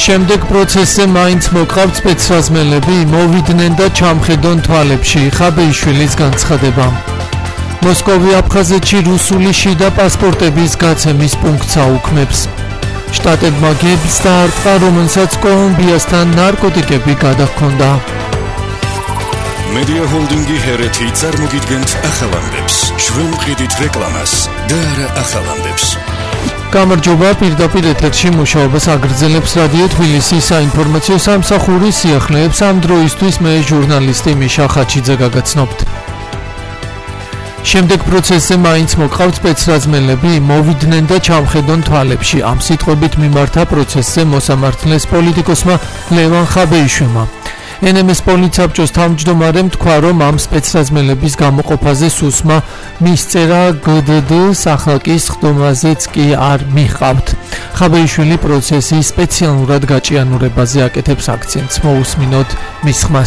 შემდეგ პროცესზე მაინც მოყავთ სპეცრაზმელები, მოვიდნენ და ჩამხედონ თვალებში ხაბეიშვილის განცხადება. მოსკოვი აფხაზეთში რუსული შიდა პასპორტების გაცემის პუნქტს აუქმებს. შტატებმა გებს დაარტყა, რომელსაც კოლუმბიასთან ნარკოტიკები გადაჰქონდა. Media Holdingi Hereti წარმოგიდგენთ ახალამდებს. ჩვენ ვყიდით რეკლამას და არა ახალამდებს. გამარჯობა, პირდაპირ ეთერში მუშაობას აგრძელებს რადიო თბილისის საინფორმაციო სამსახურის სიახლეებს. ამ დროისთვის მე ჟურნალისტი მიშა ხაჩიძე გაგაცნობთ. შემდეგ პროცესზე მაინც მოყავთ სპეცრაზმელები, მოვიდნენ და ჩამხედონ თვალებში. ამ სიტყვებით მიმართა პროცესზე მოსამართლეს პოლიტიკოსმა ლევან ხაბეიშვილმა. NMS პოლიცაბჭოს თავმჯდომარემ თქვა, რომ ამ სპეცრაზმელების გამოყოფაზე სუსმა მისწერა GDD სახალკის ხდომაზეც კი არ მიჰყავთ. ხაბეიშვილი პროცესის სპეციალურად გაჭიანურებაზე აკეთებს აქცენტს. მოусმინოთ მის ხმას.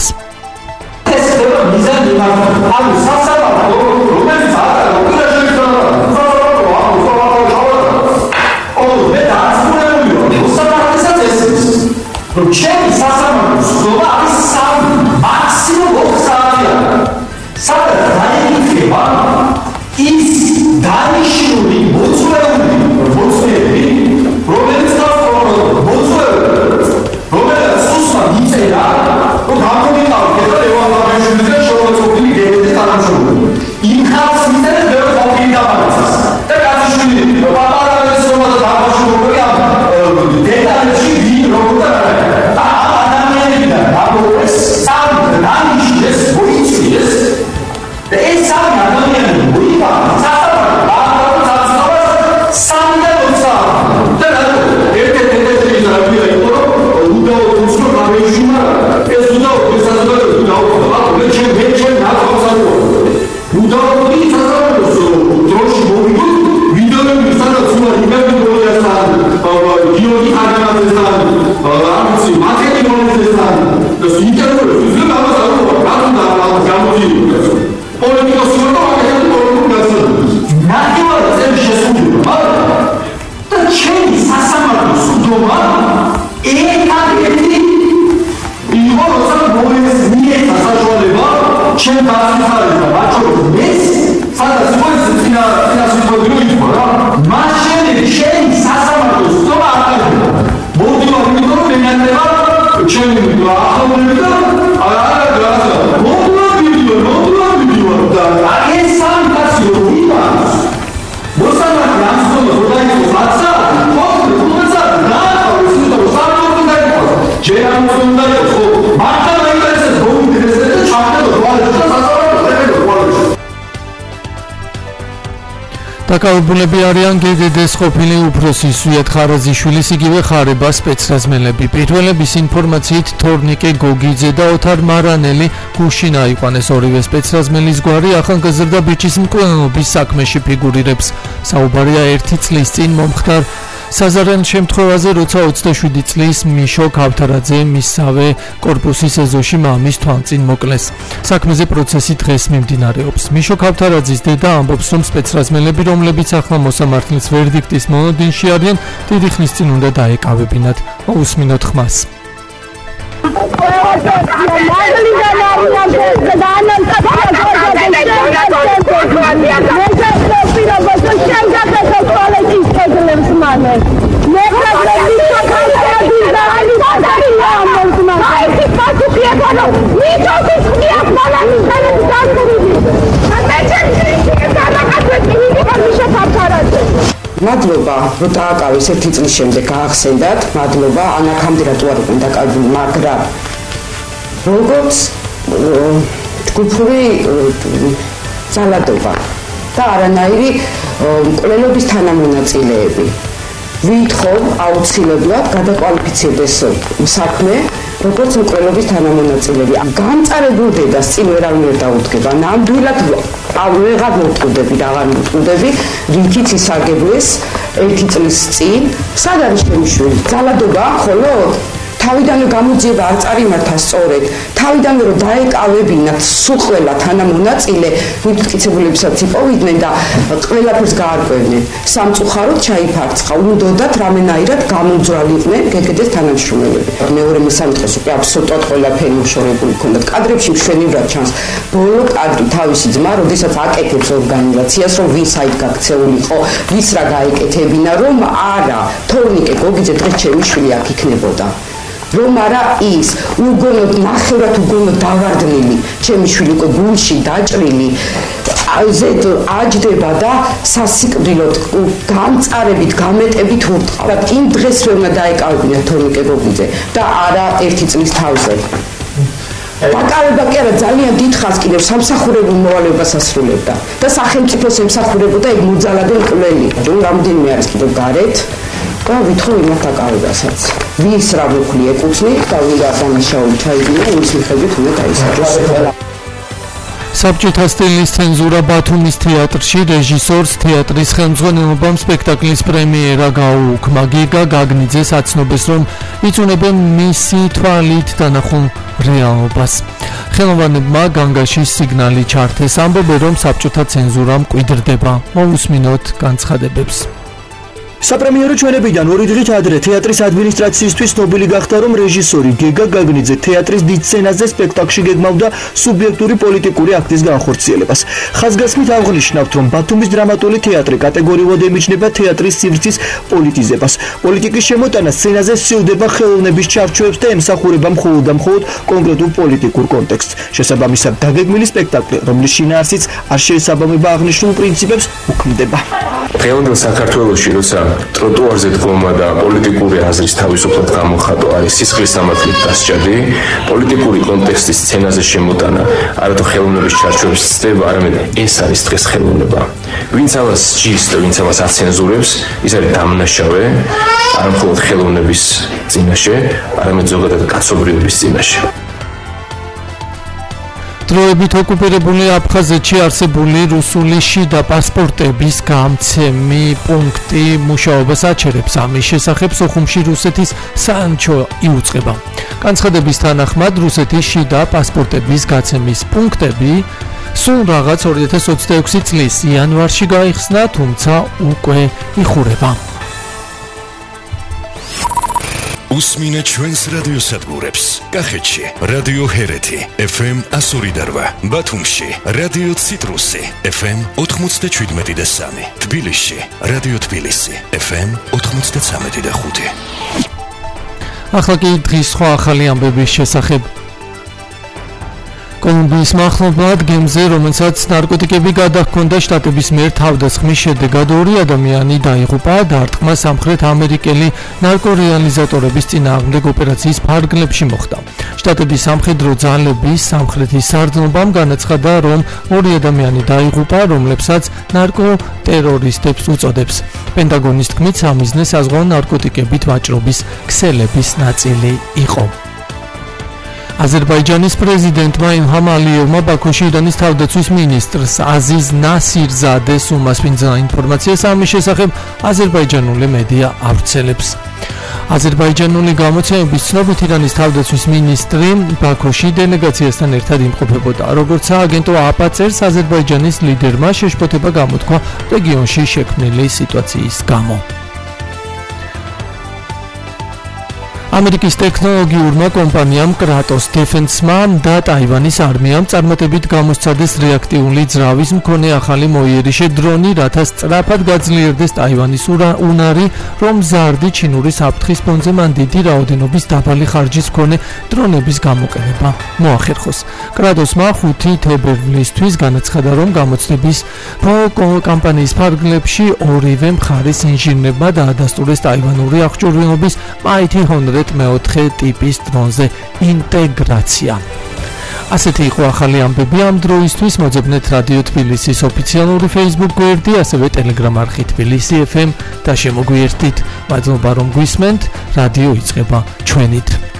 დაკავებულები არიან GDD-ს ყოფილი უფროსი სვიად ხარაზიშვილის იგივე ხარება სპეცრაზმელები. პირველების ინფორმაციით თორნიკე გოგიძე და ოთარ მარანელი გუშინ აიყვანეს. ორივე სპეცრაზმელის გვარი ახალგაზრდა ბიჭის მკვლელობის საქმეში ფიგურირებს. საუბარია 1 წლის წინ მომხდარ საზარელ შემთხვევაზე, როცა 27 წლის მიშო ქავთარაძე მისსავე კორპუსის ეზოში მამის თვალწინ მოკლეს. საქმეზე პროცესი დღეს მიმდინარეობს. მიშო ქავთარაძის დედა ამბობს, რომ სპეცრაზმელები, რომლებიც ახლა მოსამართლის ვერდიქტის მონოდინში არიან, დიდი ხნის წინ უნდა დაეკავებინათ. მოусმინოთ ხმას. მადლობა, რომ დააკავეს 1 წლის შემდეგ გაახსენდათ. მადლობა, ანაქამდე რატო არ იყო დაკავებული, მაგრამ როგორც ჯგუფური ძალადობა და არანაირი მკვლელობის თანამონაწილეები. ვითხოვ აუცილებლად გადაკვალიფიცირდეს საქმე, როგორც მკვლელობის თანამონაწილეები. გამწარებულ დედას წინ ვერავინ ვერ დაუდგება. ნამდვილად ვეღარ მოვტყუდები და აღარ მოვტყუდები, რითიც ისარგებლეს 1 წლის წინ. სად არის ჩემი შვილი? ძალადობა, ხოლო თავიდანვე გამოძიება არ წარიმართა სწორედ, თავიდანვე რომ დაეკავებინათ სულ ყველა თანამონაწილე, მტკიცებულებსაც იპოვიდნენ და ყველაფერს გაარკვევდნენ. სამწუხაროდ ჩაიფარცხა, უნდოდათ რამენაირად გამოძრალიყვნენ გეგედეს თანამშრომელები. მეორე მესამე დღეს უკვე აბსოლუტურად ყველაფერი უშორებული ჰქონდათ. კადრებში მშვენივრად ჩანს ბოლო კადრი თავისი ძმა, როდესაც აკეთებს ორგანიზაციას, რომ ვის აით გაქცეულიყო, ვის რა გაეკეთებინა, რომ არა თორნიკე გოგიძე დღეს ჩემი შვილი აქ იქნებოდა. რომ არა ის უგონოდ ნახევრად უგონოდ დავარდნილი ჩემი შვილი უკვე გულში დაჭრილი ზედ აჯდება და სასიკვდილოდ განწარებით გამეტებით ურტყავთ იმ დღეს რომ უნდა დაეკავებინათ თორნიკე გოგიძე და არა ერთი წლის თავზე დაკავება კი არა ძალიან დიდხანს კიდევ სამსახურებელ მოვალეობას ასრულებდა და სახელმწიფოს ემსახურებოდა ეგ მოძალადე მკვლელი რომ რამდენიმე არის კიდევ გარეთ და ვითხოვ იმათ დაკავებასაც ვის რა მოქლი ეკუთვნით და ვინდა დამშაული ჩაიდინა იმის მიხედვით უნდა დაისაჯოს საბჭოთა სტილის ცენზურა ბათუმის თეატრში რეჟისორს თეატრის ხელმძღვანელობამ სპექტაკლის პრემიერა გაუუქმა. გიგა გაგნიძეს აცნობს, რომ იწუნებენ მისი თვალით დანახულ რეალობას. ხელოვანებმა განგაში სიგნალი ჩართეს, ამბობენ, რომ საბჭოთა ცენზურა მკვიდრდება. მოусმინოთ განცხადებებს. საპრემიერო ჩვენებიდან 2 დღით ადრე თეატრის ადმინისტრაციისთვის ცნობილი გახდა, რომ რეჟისორი გიგა გაგნიძე თეატრის დიდ სცენაზე სპექტაკლში გეგმავდა სუბიექტური პოლიტიკური აქტის განხორციელებას. ხაზგასმით აღნიშნავთ, რომ ბათუმის დრამატული თეატრი კატეგორიულად ემიჯნება თეატრის სივრცის პოლიტიზებას. პოლიტიკის შემოტანა სცენაზე სცილდება ხელოვნების ჩარჩოებს და ემსახურება მხოლოდ და მხოლოდ კონკრეტულ პოლიტიკურ კონტექსტს. შესაბამისად, დაგეგმილი სპექტაკლი, რომლის შინაარსიც არ შეესაბამება აღნიშნულ პრინციპებს, უქმდება. დღევანდელ საქართველოში, როცა ტროტუარზე დგომა და პოლიტიკური აზრის თავისუფლად გამოხატვა არის სისხლის სამართლით დასჯადი, პოლიტიკური კონტექსტის სცენაზე შემოტანა არათუ ხელოვნების ჩარჩოების ცდება, არამედ ეს არის დღეს ხელოვნება. ვინც ამას ჯის და ვინც ამას აცენზურებს, ის არის დამნაშავე, არა მხოლოდ ხელოვნების წინაშე, არამედ ზოგადად კაცობრიობის წინაშე. დროებით ოკუპირებული აფხაზეთში არსებული რუსული შიდა პასპორტების გამცემი პუნქტი მუშაობას აჩერებს. ამის შესახებ სოხუმში რუსეთის საელჩო იუწყება. განცხადების თანახმად რუსეთის შიდა პასპორტების გაცემის პუნქტები სულ რაღაც 2026 წლის იანვარში გაიხსნა, თუმცა უკვე იხურება. უსმინე ჩვენს რადიოსადგურებს. კახეთში რადიო ჰერეთი FM 102.8, ბათუმში რადიო ციტრუსი FM 97.3, თბილისში რადიო თბილისი FM 93.5. ახლა კი დღის სხვა ახალი ამბების შესახებ. კოლუმბიის მახლობლად გემზე, რომელსაც ნარკოტიკები გადაჰქონდა, შტატების მიერ თავდასხმის შედეგად 2 ადამიანი დაიღუპა. დარტყმა სამხრეთ ამერიკელი ნარკორეალიზატორების წინააღმდეგ ოპერაციის ფარგლებში მოხდა. შტატების სამხედრო ძალების სამხრეთის სარდლობამ განაცხადა, რომ 2 ადამიანი დაიღუპა, რომლებსაც ნარკოტერორისტებს უწოდებს. პენტაგონის თქმით, სამიზნე საზღვაო ნარკოტიკებით ვაჭრობის ქსელების ნაწილი იყო. აზერბაიჯანის პრეზიდენტმა ილჰამ ალიევმა ბაქოში ირანის თავდაცვის მინისტრს აზიზ ნასირზადეს უმასპინძლა ინფორმაციას ამის შესახებ აზერბაიჯანული მედია ავრცელებს. აზერბაიჯანული გამოცემების ცნობით ირანის თავდაცვის მინისტრი ბაქოში დელეგაციასთან ერთად იმყოფებოდა. როგორც სააგენტო აპა წერს, აზერბაიჯანის ლიდერმა შეშფოთება გამოთქვა რეგიონში შექმნილი სიტუაციის გამო. ამერიკის ტექნოლოგიურმა კომპანიამ კრატოს დეფენსმა და ტაივანის არმიამ წარმატებით გამოსცადეს რეაქტიული ძრავის მქონე ახალი მოიერიშე დრონი, რათა სწრაფად გაძლიერდეს ტაივანის უნარი, რომ ზარდი ჩინური საფრთხის ფონზე მან დიდი რაოდენობის დაბალი ხარჯის მქონე დრონების გამოყენება მოახერხოს. კრატოსმა 5 თებერვლისთვის განაცხადა, რომ გამოცდების კამპანიის ფარგლებში ორივე მხარის ინჟინერებმა დაადასტურეს ტაივანური აღჭურვილობის Mighty Honor მეოთხე ტიპის დრონზე ინტეგრაცია. ასეთი იყო ახალი ამბები ამ დროისთვის. მოძებნეთ რადიო თბილისის ოფიციალური Facebook გვერდი, ასევე Telegram არხი თბილისი FM და შემოგვიერთდით. მადლობა რომ გვისმენთ. რადიო იწყება ჩვენით.